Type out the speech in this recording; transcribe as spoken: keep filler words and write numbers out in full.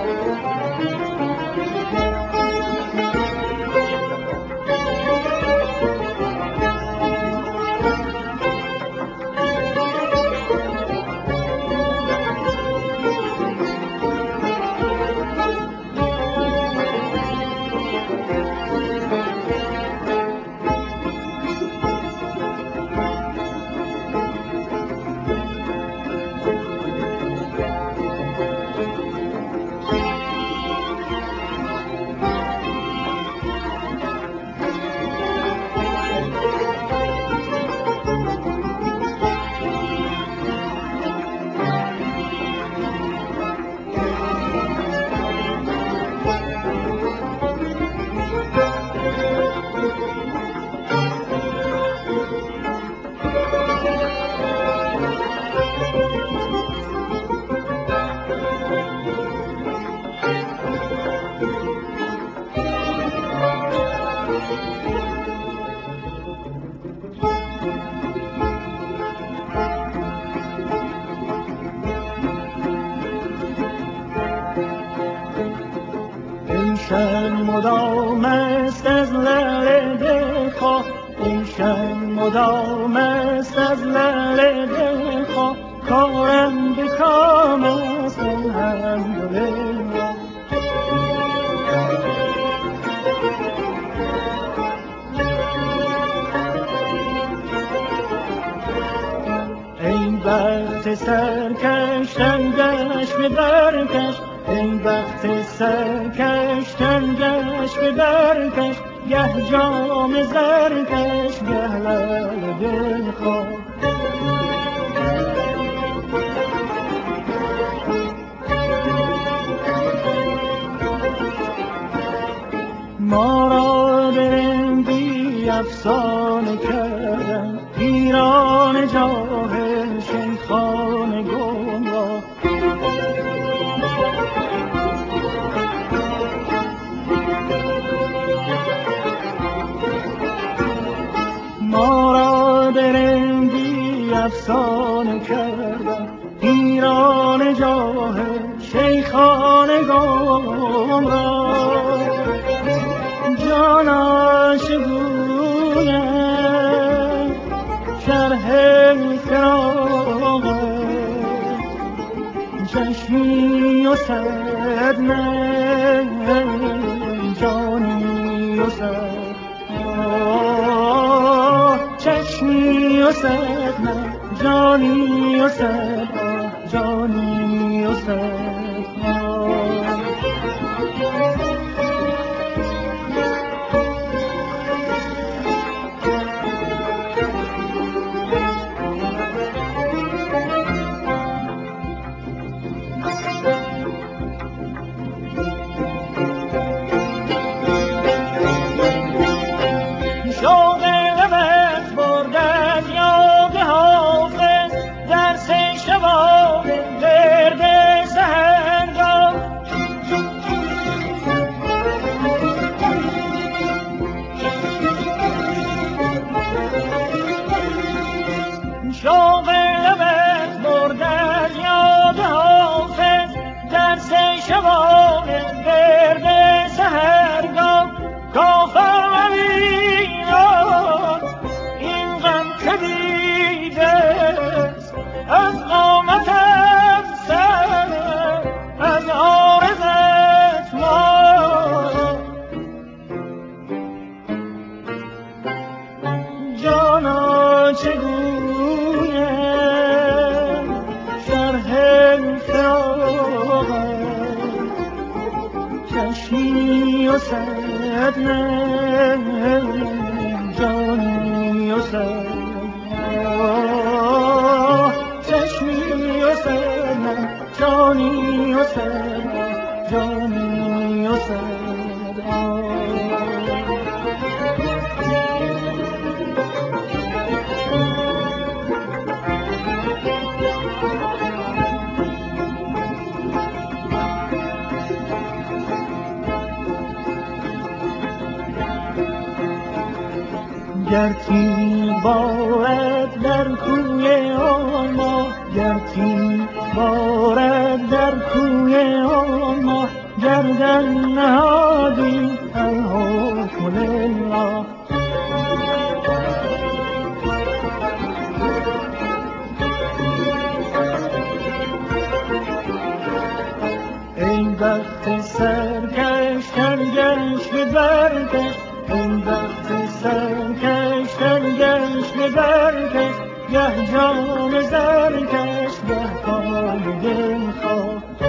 ایشان مدام است از لعل دلخواه، ایشان مدام است از لعل دلخواه، کارم به کام است الحمدلله. ای بخت سرکشتن گشت به برکش، ای بخت سرکشتن گشت به برکش، گه جام زرکش گه لعل دلخواه. ما را به رندی افسانه کردن پیران جاهل شیخان گمراه. ما را به رندی افسانه کردن پیران جاهل شیخان گمراه. جانا چگویم شرح فراقت، چشمی و صد نه جانی و صد، چشمی و صد نه جانی و صد، جانی و صد. شوق لبت بردن یاد حافظ درس شبان گرد سحرگاه. کافر ویران این غم که دیده است از قامت افسر، از عارضت ما جانا چگویم شرح فراقت، چشمی و صد نه جانی و صد، چشمی و صد نه جانی و صد، جانی و صد. گر تیر بارد در کوی آن ماه، گر تیر بارد در کوی آن ماه، گردن نهادی ای حکم لله. ای بخت سرکش ترگش به برکش، ای بخت سرکش ترگش به برکش، گه جان زرکش گه پای دل خواه.